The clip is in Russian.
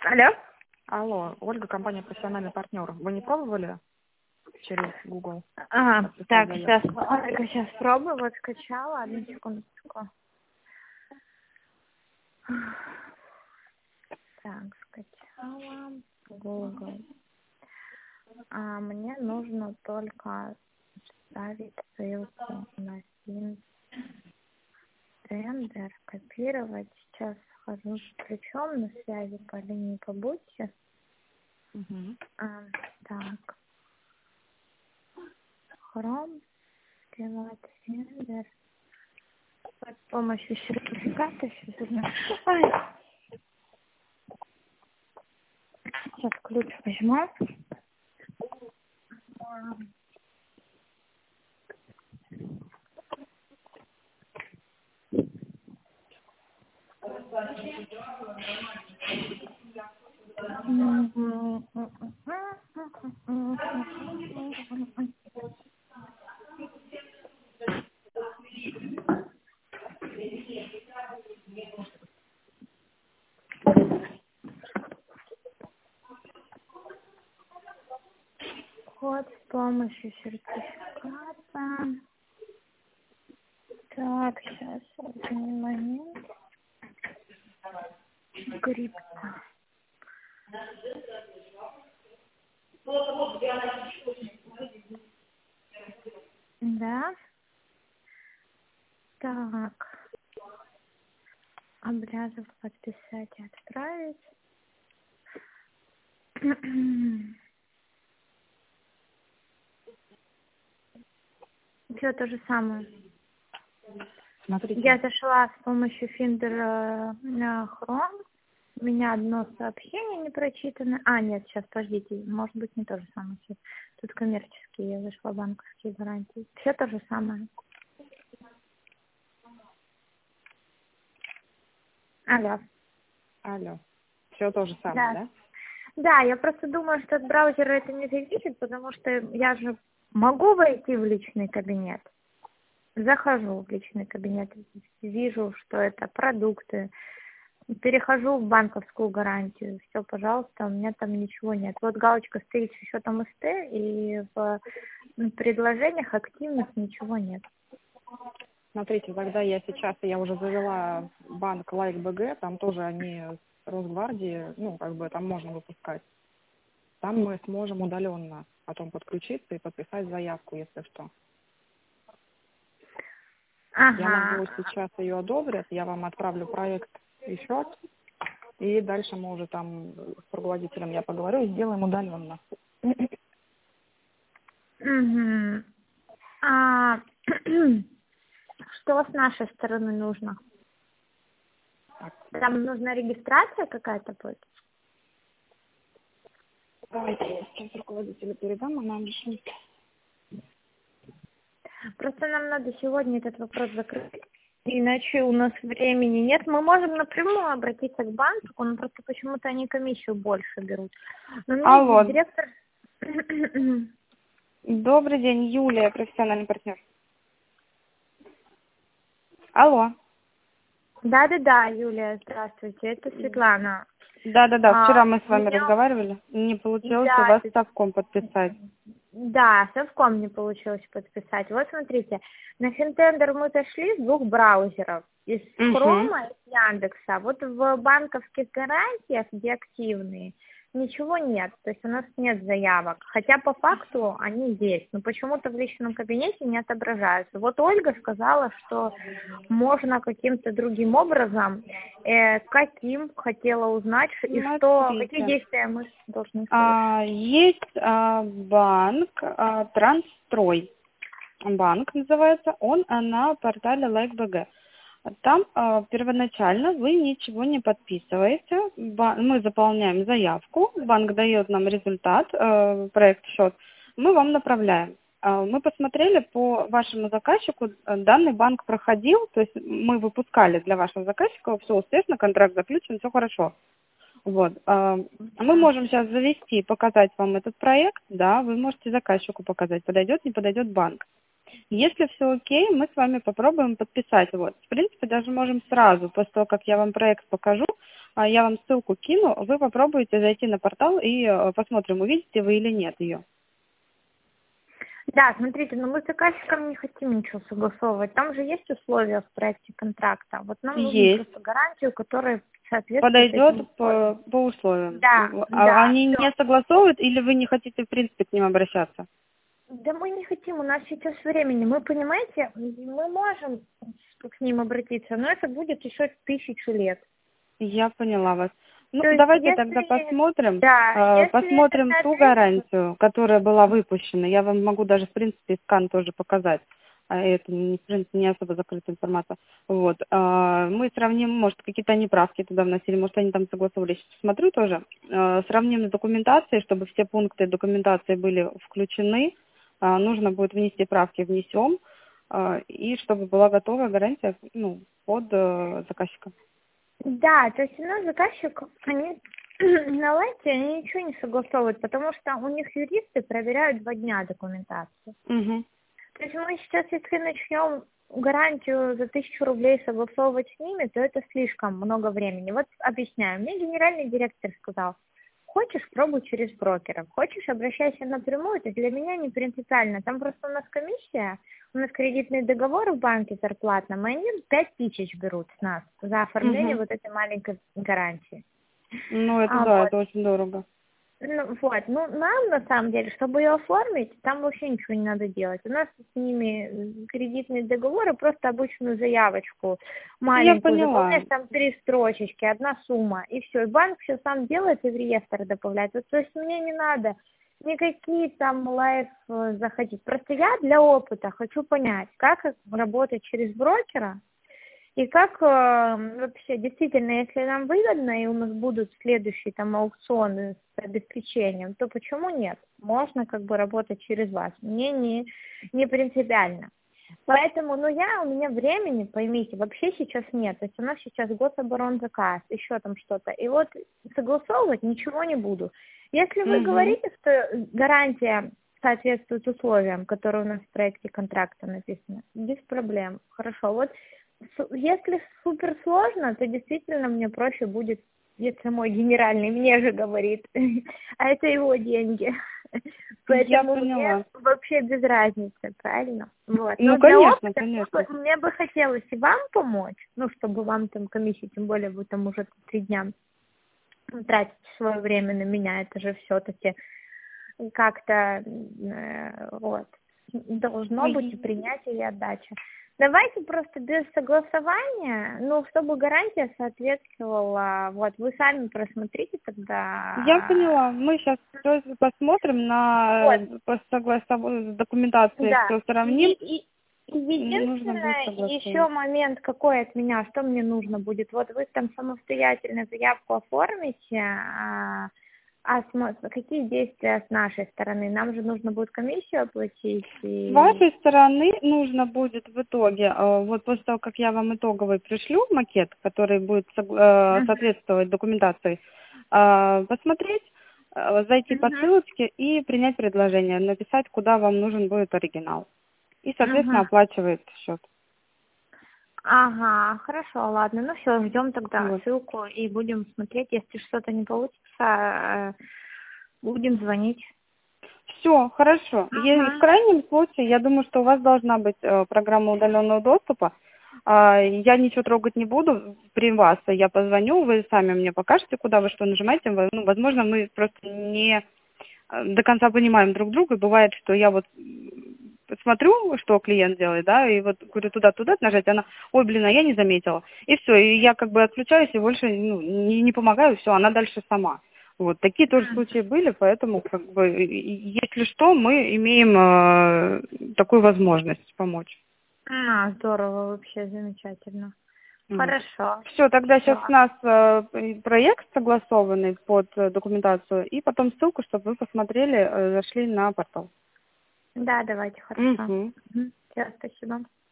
Алло? Алло, Ольга, компания «Профессиональный партнер». Вы не пробовали через Google? Ага, подписать так, заявку? сейчас, Ольга, сейчас пробую, вот скачала, одну секундочку. Так, скачала Google. Мне нужно только ставить ссылку на Тендер, копировать. Сейчас схожу с ключом на связи по линии побудьте. Мгм. Так, Chrome, открывать Tender. С помощью сертификата сейчас ключ возьму. Вход с помощью сертификата. Так, сейчас один момент. Крипто. Да. Так. Обрязов подписать и отправить. Все то же самое. Смотрите. Я зашла с помощью Finder на Chrome. У меня одно сообщение не прочитано. Нет, сейчас, подождите, может быть, не то же самое. Тут коммерческие, я зашла в банковские гарантии. Все то же самое. Алло. Алло. Все то же самое, да? Да, я просто думаю, что от браузера это не зависит, потому что я же могу войти в личный кабинет. Захожу в личный кабинет, вижу, что это продукты, перехожу в банковскую гарантию, все, пожалуйста, у меня там ничего нет. Вот галочка стоит с счетом СТ, и в предложениях активных ничего нет. Смотрите, тогда я уже завела банк Лайк БГ, там тоже они Росгвардии, там можно выпускать. Там мы сможем удаленно потом подключиться и подписать заявку, если что. Я могу сейчас ее одобрить, я вам отправлю проект и счет, и дальше мы уже там с руководителем я поговорю и сделаем удаленно. Угу. Что с нашей стороны нужно? Там нужна регистрация какая-то будет? Давайте я сейчас руководителю передам, она объяснит. Просто нам надо сегодня этот вопрос закрыть, иначе у нас времени нет. Мы можем напрямую обратиться к банку, но просто почему-то они комиссию больше берут. Но Алло. директор... Добрый день, Юлия, профессиональный партнер. Алло. Да, Юлия, здравствуйте, это Светлана. Да, вчера мы с вами разговаривали. Не получилось у вас Да, совком подписать. Да, совком не получилось подписать. Вот смотрите, на Финтендер мы зашли с двух браузеров, из Хрома и Яндекса. Вот в банковских гарантиях, где активные, ничего нет, то есть у нас нет заявок, хотя по факту они есть, но почему-то в личном кабинете не отображаются. Вот Ольга сказала, что можно каким-то другим образом, каким, хотела узнать, и какие действия мы должны совершить. Есть банк Трансстрой, банк называется, он на портале LikeBG. Там первоначально вы ничего не подписываете, мы заполняем заявку, банк дает нам результат, проект счет, мы вам направляем. Мы посмотрели по вашему заказчику, данный банк проходил, то есть мы выпускали для вашего заказчика, все успешно, контракт заключен, все хорошо. Вот. Мы можем сейчас завести, показать вам этот проект, да, вы можете заказчику показать, подойдет, не подойдет банк. Если все окей, мы с вами попробуем подписать. Вот. В принципе, даже можем сразу, после того, как я вам проект покажу, Я вам ссылку кину, вы попробуйте зайти на портал и посмотрим, увидите вы или нет ее. Да, смотрите, но мы с заказчиком не хотим ничего согласовывать. Там же есть условия в проекте контракта. Вот нам нужно Есть. просто гарантию, которая соответствует Подойдет этим по условиям. условиям. Да, да, Они всё. не согласовывают или вы не хотите, в принципе, к ним обращаться? Да мы не хотим, у нас сейчас времени. Мы, понимаете, мы можем к ним обратиться, но это будет еще 1000 лет. Я поняла вас. Ну, То есть, давайте если, тогда посмотрим, да, если это посмотрим ту соответствует, гарантию, которая была выпущена. Я вам могу даже, в принципе, скан тоже показать. Это, в принципе, не особо закрытая информация. Вот. Мы сравним, может, какие-то неправки туда вносили, может, они там согласовывались. Смотрю тоже. Сравним с документацией, чтобы все пункты документации были включены. Нужно будет внести правки, внесем. И чтобы была готовая гарантия, ну, под заказчика. да, то есть у нас заказчик, они на лайте, они ничего не согласовывают, потому что у них юристы проверяют 2 дня документацию. Угу. То есть мы сейчас, если начнем гарантию за 1000 рублей согласовывать с ними, то это слишком много времени. Вот объясняю. Мне генеральный директор сказал, хочешь, пробуй через брокеров, хочешь, обращайся напрямую, это для меня не принципиально. Там просто у нас комиссия, у нас кредитный договор в банке зарплатном, и они 5000 берут с нас за оформление вот этой маленькой гарантии. Ну, это да, Вот. это очень дорого. Ну, вот, ну, нам, на самом деле, чтобы ее оформить, там вообще ничего не надо делать. У нас с ними кредитные договоры, просто обычную заявочку Я маленькую, поняла. заполняешь там 3 строчечки, 1 сумма, и все. И банк все сам делает и в реестр добавляет. Вот, то есть мне не надо никакие там лайф заходить. Просто я для опыта хочу понять, как работать через брокера, и как вообще, действительно, если нам выгодно, и у нас будут следующие там аукционы с обеспечением, то почему нет? Можно как бы работать через вас. Мне не принципиально. Поэтому, ну, у меня времени, поймите, вообще сейчас нет. То есть у нас сейчас гособоронзаказ, еще там что-то. И вот согласовывать ничего не буду. Если вы говорите, что гарантия соответствует условиям, которые у нас в проекте контракта написаны, без проблем. Хорошо. Вот если супер сложно, то действительно мне проще будет, если мой генеральный мне же говорит, а это его деньги. Поэтому мне вообще без разницы, правильно? Вот. Ну, но конечно, для опыта, конечно. мне бы хотелось и вам помочь, ну, чтобы вам там комиссия, тем более вы там уже 3 дня тратите свое время на меня, это же все-таки как-то вот должно быть и принятие, и отдача. Давайте просто без согласования, ну, чтобы гарантия соответствовала, вот, вы сами просмотрите тогда. Я поняла. Мы сейчас посмотрим на документацию, Да. все сравним. И единственное, еще момент какой от меня, что мне нужно будет, вот вы там самостоятельно заявку оформите, какие действия с нашей стороны? Нам же нужно будет комиссию оплатить. С вашей стороны нужно будет в итоге, вот после того, как я вам итоговый пришлю макет, который будет соответствовать документации, посмотреть, зайти по ссылочке и принять предложение, написать, куда вам нужен будет оригинал. И, соответственно, оплачивает счет. Ага, хорошо, ладно. Ну все, ждем тогда ссылку и будем смотреть. Если что-то не получится, будем звонить. Все, хорошо. В крайнем случае, я думаю, что у вас должна быть программа удаленного доступа. Я ничего трогать не буду при вас. Я позвоню, вы сами мне покажете, куда вы что нажимаете. Ну, возможно, мы просто не до конца понимаем друг друга. Бывает, что я вот смотрю, что клиент делает, да, и вот говорю туда нажать, она, ой, блин, а я не заметила. И все, и я как бы отключаюсь и больше не помогаю, все, она дальше сама. Вот, такие тоже случаи были, поэтому, как бы, если что, мы имеем такую возможность помочь. Здорово, вообще замечательно. Хорошо. Все, тогда сейчас у нас проект согласованный под документацию, и потом ссылку, чтобы вы посмотрели, зашли на портал. Да, давайте, хорошо. Все, спасибо.